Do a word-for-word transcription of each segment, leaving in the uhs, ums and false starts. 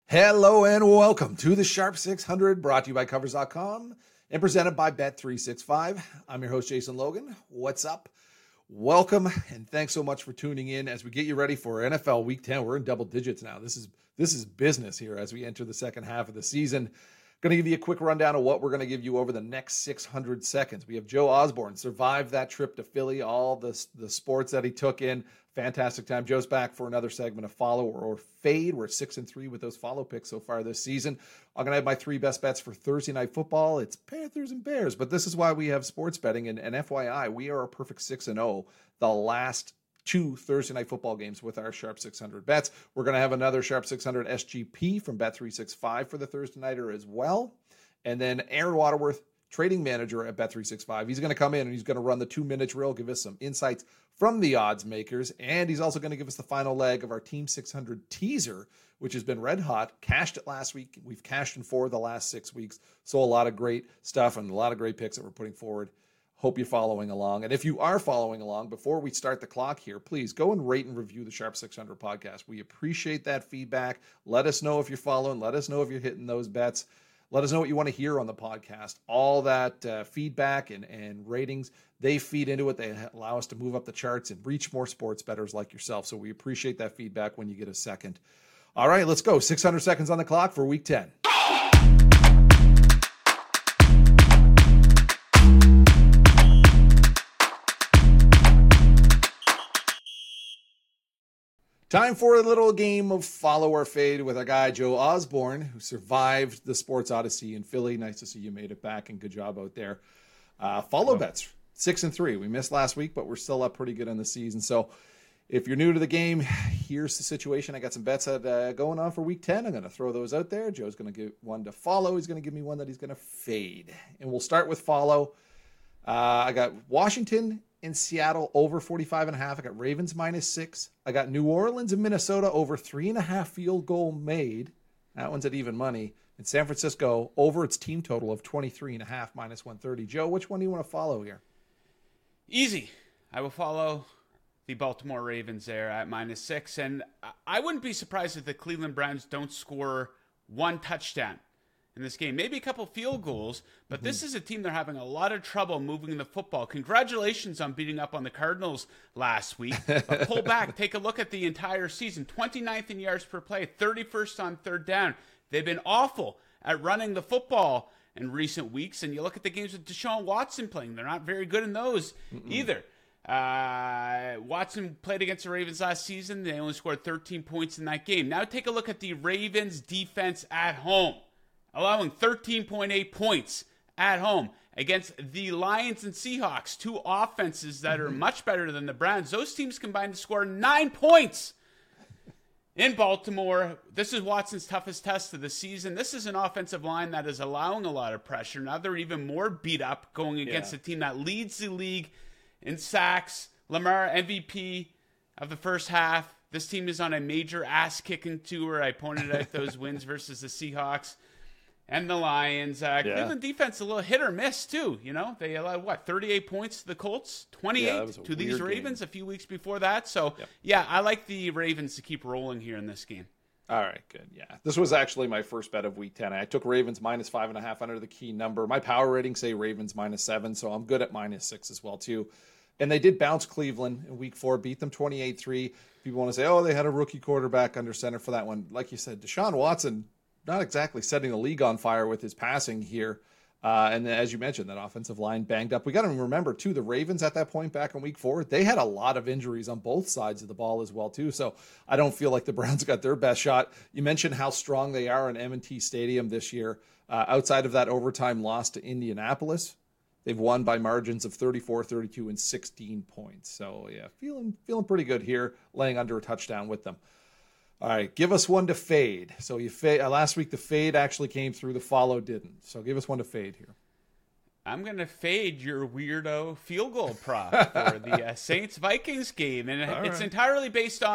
Hello and welcome to the Sharp six hundred, brought to you by Covers dot com and presented by Bet three sixty-five. I'm your host, Jason Logan. What's up? Welcome, and thanks so much for tuning in as we get you ready for N F L Week ten. We're in double digits now. This is this is business here as we enter the second half of the season. Going to give you a quick rundown of what we're going to give you over the next six hundred seconds. We have Joe Osborne, survived that trip to Philly, all the, the sports that he took in. Fantastic time. Joe's back for another segment of follow or fade. We're six and three with those follow picks so far this season. I'm going to have my three best bets for Thursday Night Football. It's Panthers and Bears, but this is why we have sports betting. And, and F Y I, we are a perfect six and oh the last two Thursday Night Football games with our Sharp six hundred bets. We're going to have another Sharp six hundred S G P from Bet three sixty-five for the Thursday Nighter as well. And then Aaron Waterworth, trading manager at Bet three sixty-five. He's going to come in and he's going to run the two-minute drill, give us some insights from the odds makers, and he's also going to give us the final leg of our Team six hundred teaser, which has been red hot. Cashed it last week. We've cashed in four of the last six weeks. So a lot of great stuff and a lot of great picks that we're putting forward. Hope you're following along. And if you are following along, before we start the clock here, please go and rate and review the Sharp six hundred podcast. We appreciate that feedback. Let us know if you're following. Let us know if you're hitting those bets. Let us know what you want to hear on the podcast. All that uh, feedback and, and ratings, they feed into it. They allow us to move up the charts and reach more sports bettors like yourself. So we appreciate that feedback when you get a second. All right, let's go. six hundred seconds on the clock for week ten. Time for a little game of follow or fade with our guy, Joe Osborne, who survived the sports odyssey in Philly. Nice to see you made it back, and good job out there. Uh, follow oh. bets, six and three. We missed last week, but we're still up pretty good on the season. So if you're new to the game, here's the situation. I got some bets that, uh, going on for week ten. I'm going to throw those out there. Joe's going to give one to follow. He's going to give me one that he's going to fade. And we'll start with follow. Uh, I got Washington in Seattle over forty-five and a half. I got Ravens minus six. I got New Orleans and Minnesota over three and a half field goal made. That one's at even money. And San Francisco over its team total of twenty-three and a half minus one thirty. Joe, which one do you want to follow here? Easy. I will follow the Baltimore Ravens there at minus six. And I wouldn't be surprised if the Cleveland Browns don't score one touchdown in this game. Maybe a couple field goals, but mm-hmm. this is a team they're having a lot of trouble moving the football. Congratulations on beating up on the Cardinals last week. But pull back, take a look at the entire season. twenty-ninth in yards per play, thirty-first on third down. They've been awful at running the football in recent weeks, and you look at the games with Deshaun Watson playing. They're not very good in those Mm-mm. either. Uh, Watson played against the Ravens last season. They only scored thirteen points in that game. Now take a look at the Ravens defense at home, allowing thirteen point eight points at home against the Lions and Seahawks, two offenses that are much better than the Browns. Those teams combined to score nine points in Baltimore. This is Watson's toughest test of the season. This is an offensive line that is allowing a lot of pressure. Now they're even more beat up going against yeah. a team that leads the league in sacks. Lamar, M V P of the first half. This team is on a major ass-kicking tour. I pointed out those wins versus the Seahawks and the Lions. Uh, yeah. Cleveland defense a little hit or miss too. You know, they allowed what thirty-eight points to the Colts, twenty-eight yeah, to these Ravens game. A few weeks before that. So yep. yeah, I like the Ravens to keep rolling here in this game. All right, good. Yeah, this was actually my first bet of week ten. I took Ravens minus five and a half under the key number. My power ratings say Ravens minus seven, so I'm good at minus six as well too. And they did bounce Cleveland in week four, beat them twenty-eight three. People want to say, oh, they had a rookie quarterback under center for that one. Like you said, Deshaun Watson, not exactly setting the league on fire with his passing here. Uh, and as you mentioned, that offensive line banged up. We got to remember, too, the Ravens at that point back in week four, they had a lot of injuries on both sides of the ball as well, too. So I don't feel like the Browns got their best shot. You mentioned how strong they are in M and T Stadium this year. Uh, outside of that overtime loss to Indianapolis, they've won by margins of thirty-four, thirty-two, and sixteen points. So, yeah, feeling feeling pretty good here, laying under a touchdown with them. All right, give us one to fade. So you fade, uh, last week the fade actually came through, the follow didn't. So give us one to fade here. I'm going to fade your weirdo field goal prop for the uh, Saints-Vikings game. And All it's right. entirely based on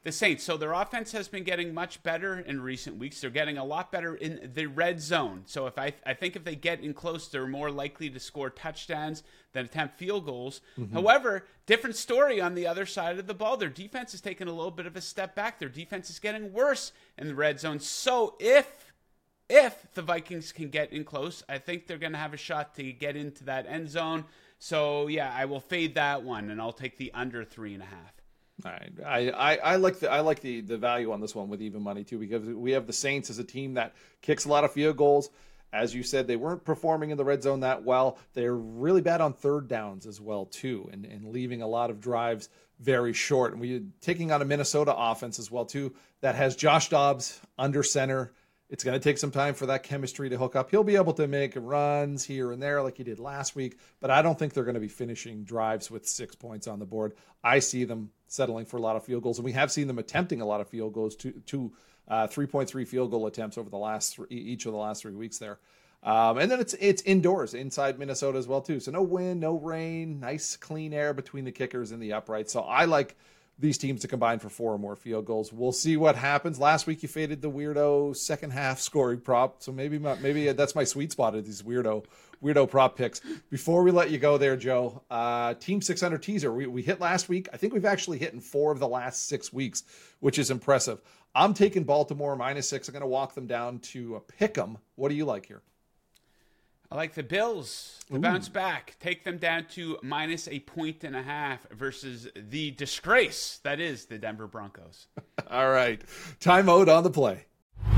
The Saints, so their offense has been getting much better in recent weeks. They're getting a lot better in the red zone. So if I I think if they get in close, they're more likely to score touchdowns than attempt field goals. Mm-hmm. However, different story on the other side of the ball. Their defense is taking a little bit of a step back. Their defense is getting worse in the red zone. So if if the Vikings can get in close, I think they're going to have a shot to get into that end zone. So yeah, I will fade that one, and I'll take the under three and a half. All right. I, I, I like the I like the, the value on this one with even money too, because we have the Saints as a team that kicks a lot of field goals. As you said, they weren't performing in the red zone that well. They're really bad on third downs as well too, and, and leaving a lot of drives very short. And we're taking on a Minnesota offense as well too that has Josh Dobbs under center. It's going to take some time for that chemistry to hook up. He'll be able to make runs here and there like he did last week, but I don't think they're going to be finishing drives with six points on the board. I see them settling for a lot of field goals, and we have seen them attempting a lot of field goals, to, to uh, three point three field goal attempts over the last three, each of the last three weeks there. Um, and then it's it's indoors inside Minnesota as well too. So no wind, no rain, nice clean air between the kickers and the uprights. So I like these teams to combine for four or more field goals. We'll see what happens. Last week you faded the weirdo second half scoring prop, so maybe my, maybe that's my sweet spot of these weirdo weirdo prop picks. Before we let you go there, Joe, uh, Team six hundred teaser. We, we hit last week. I think we've actually hit in four of the last six weeks, which is impressive. I'm taking Baltimore minus six. I'm going to walk them down to a pick 'em. What do you like here? I like the Bills to Ooh. bounce back. Take them down to minus a point and a half versus the disgrace that is the Denver Broncos. All right. Time out on the play.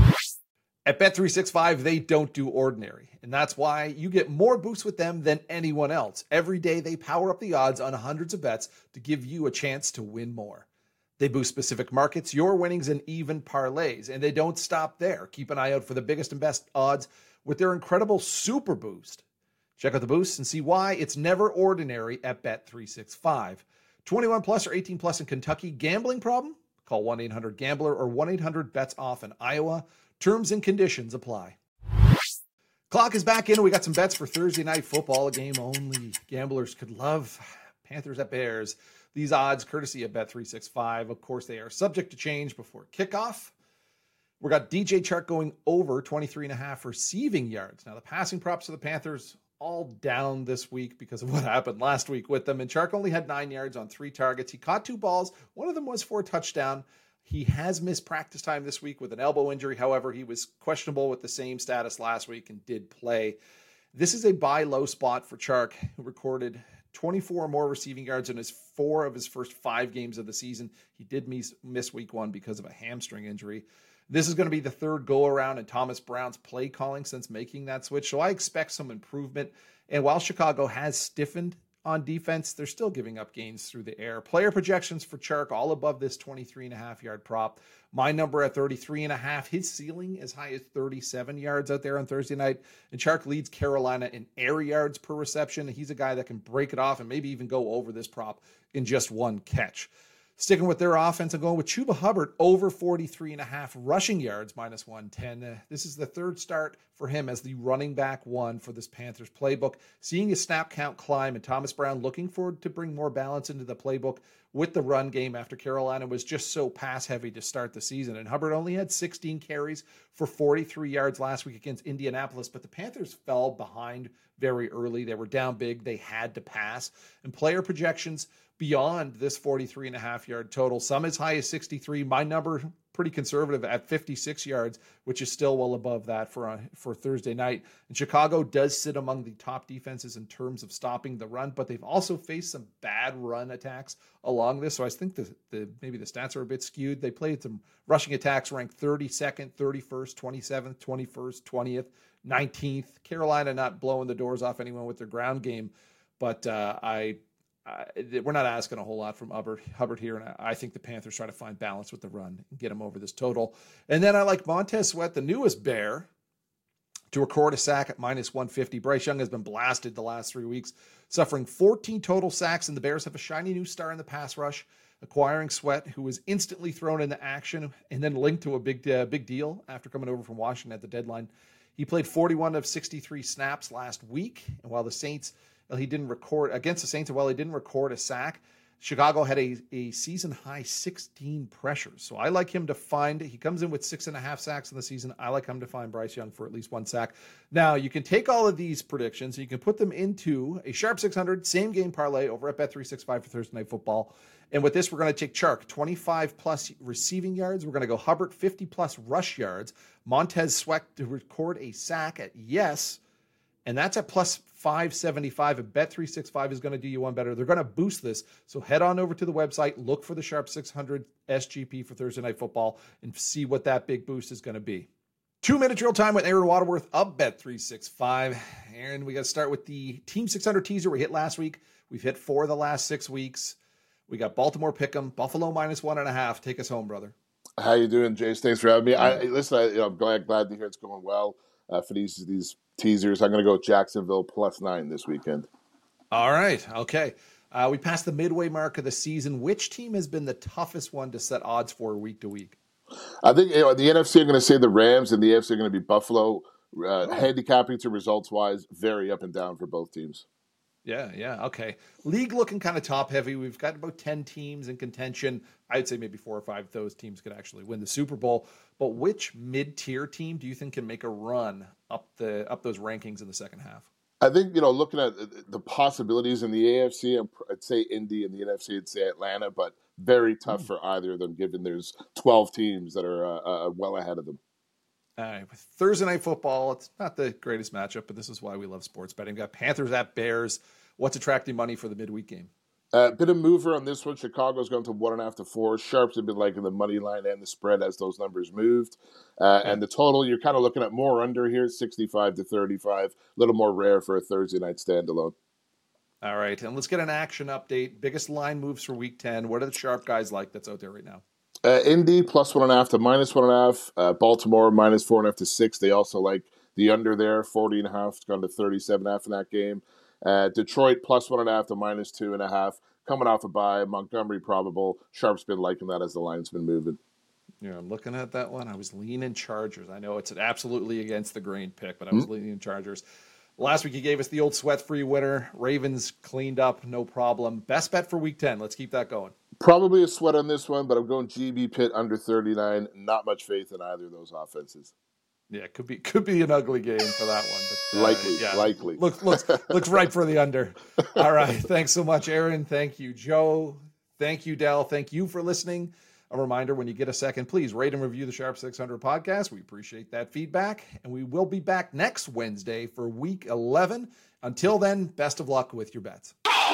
At Bet three sixty-five, they don't do ordinary. And that's why you get more boosts with them than anyone else. Every day, they power up the odds on hundreds of bets to give you a chance to win more. They boost specific markets, your winnings, and even parlays. And they don't stop there. Keep an eye out for the biggest and best odds with their incredible Super Boost. Check out the boosts and see why it's never ordinary at Bet three sixty-five. twenty-one plus or eighteen plus in Kentucky. Gambling problem? Call one eight hundred gambler or one eight hundred bets off in Iowa. Terms and conditions apply. Clock is back in, and we got some bets for Thursday night football, a game only gamblers could love. Panthers at Bears. These odds courtesy of Bet three sixty-five. Of course, they are subject to change before kickoff. We got D J Chark going over twenty-three and a half receiving yards. Now, the passing props of the Panthers all down this week because of what happened last week with them. And Chark only had nine yards on three targets. He caught two balls. One of them was for a touchdown. He has missed practice time this week with an elbow injury. However, he was questionable with the same status last week and did play. This is a buy low spot for Chark, who recorded twenty-four or more receiving yards in his four of his first five games of the season. He did miss, miss week one because of a hamstring injury. This is going to be the third go-around in Thomas Brown's play calling since making that switch, so I expect some improvement. And while Chicago has stiffened on defense, they're still giving up gains through the air. Player projections for Chark all above this twenty-three and a half yard prop. My number at thirty-three and a half. His ceiling as high as thirty-seven yards out there on Thursday night. And Chark leads Carolina in air yards per reception. He's a guy that can break it off and maybe even go over this prop in just one catch. Sticking with their offense, I'm going with Chuba Hubbard over forty-three and a half rushing yards, minus one ten. Uh, this is the third start for him as the running back one for this Panthers playbook. Seeing his snap count climb and Thomas Brown looking forward to bring more balance into the playbook with the run game after Carolina was just so pass heavy to start the season. And Hubbard only had sixteen carries for forty-three yards last week against Indianapolis, but the Panthers fell behind very early. They were down big. They had to pass. And player projections beyond this forty-three and a half yard total, some as high as sixty-three. My number pretty conservative at fifty-six yards, which is still well above that for uh, for Thursday night. And Chicago does sit among the top defenses in terms of stopping the run, but they've also faced some bad run attacks along this. So I think the, the maybe the stats are a bit skewed. They played some rushing attacks ranked thirty-second, thirty-first, twenty-seventh, twenty-first, twentieth, nineteenth. Carolina not blowing the doors off anyone with their ground game, but uh, I. Uh, we're not asking a whole lot from Hubbard, Hubbard here, and I, I think the Panthers try to find balance with the run and get him over this total. And then I like Montez Sweat, the newest Bear, to record a sack at minus one fifty. Bryce Young has been blasted the last three weeks, suffering fourteen total sacks, and the Bears have a shiny new star in the pass rush, acquiring Sweat, who was instantly thrown into action and then linked to a big, uh, big deal after coming over from Washington at the deadline. He played forty-one of sixty-three snaps last week, and while the Saints Well, he didn't record against the Saints. And while he didn't record a sack, Chicago had a, a season high sixteen pressures. So I like him to find, he comes in with six and a half sacks in the season. I like him to find Bryce Young for at least one sack. Now you can take all of these predictions and you can put them into a Sharp six hundred same game parlay over at Bet three sixty-five for Thursday Night Football. And with this, we're going to take Chark, twenty-five plus receiving yards. We're going to go Hubbard, fifty plus rush yards. Montez Sweat to record a sack at yes. And that's at plus five seventy-five. And Bet three sixty-five is going to do you one better. They're going to boost this. So head on over to the website, look for the Sharp six hundred S G P for Thursday Night Football, and see what that big boost is going to be. Two-minute drill time with Aaron Waterworth of Bet three sixty-five. Aaron, we got to start with the Team six hundred teaser we hit last week. We've hit four of the last six weeks. We got Baltimore Pick'em, Buffalo minus one and a half. Take us home, brother. How you doing, Jace? Thanks for having me. I, listen, I, you know, I'm glad, glad to hear it's going well uh, for these these teasers. I'm going to go Jacksonville plus nine this weekend. All right. Okay. Uh, we passed the midway mark of the season. Which team has been the toughest one to set odds for week to week? I think you know, the N F C are going to say the Rams, and the A F C are going to be Buffalo. Uh, oh. Handicapping to results-wise, very up and down for both teams. Yeah, yeah, okay. League looking kind of top-heavy. We've got about ten teams in contention. I'd say maybe four or five of those teams could actually win the Super Bowl. But which mid-tier team do you think can make a run up the up those rankings in the second half? I think, you know, looking at the possibilities in the A F C, I'd say Indy, and the N F C, I'd say Atlanta, but very tough mm. for either of them, given there's twelve teams that are uh, uh, well ahead of them. All right, with Thursday Night Football, it's not the greatest matchup, but this is why we love sports betting. We've got Panthers at Bears. What's attracting money for the midweek game? A uh, bit of mover on this one. Chicago's gone to one and a half to four. Sharps have been liking the money line and the spread as those numbers moved. Uh, yeah. And the total, you're kind of looking at more under here, sixty-five to thirty-five. A little more rare for a Thursday night standalone. All right, and let's get an action update. Biggest line moves for week ten. What are the sharp guys like that's out there right now? Uh, Indy, plus one and a half to minus one and a half. Uh, Baltimore, minus four and a half to six. They also like the under there, forty and a half. It's gone to thirty-seven and a half in that game. Uh, Detroit, plus one and a half to minus two and a half. Coming off a bye. Montgomery, probable. Sharp's been liking that as the line's been moving. Yeah, I'm looking at that one. I was leaning Chargers. I know it's an absolutely against the grain pick, but I was mm-hmm. leaning Chargers. Last week, he gave us the old sweat-free winner. Ravens cleaned up, no problem. Best bet for week ten. Let's keep that going. Probably a sweat on this one, but I'm going G B Pitt under thirty-nine. Not much faith in either of those offenses. Yeah, could be could be an ugly game for that one. But, uh, likely, yeah, likely. Looks looks looks right for the under. All right. Thanks so much, Aaron. Thank you, Joe. Thank you, Dell. Thank you for listening. A reminder, when you get a second, please rate and review the Sharp six hundred podcast. We appreciate that feedback. And we will be back next Wednesday for week eleven. Until then, best of luck with your bets.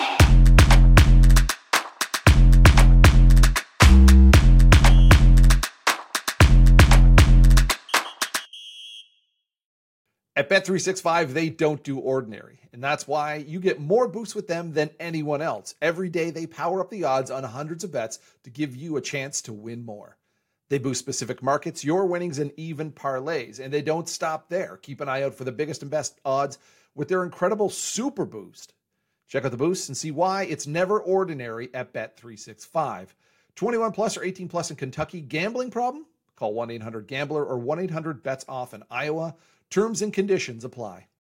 At Bet three sixty-five, they don't do ordinary, and that's why you get more boosts with them than anyone else. Every day, they power up the odds on hundreds of bets to give you a chance to win more. They boost specific markets, your winnings, and even parlays, and they don't stop there. Keep an eye out for the biggest and best odds with their incredible Super Boost. Check out the boosts and see why it's never ordinary at Bet three sixty-five. twenty-one plus or eighteen plus in Kentucky. Gambling problem? Call one eight hundred gambler or one eight hundred bets off in Iowa. Terms and conditions apply.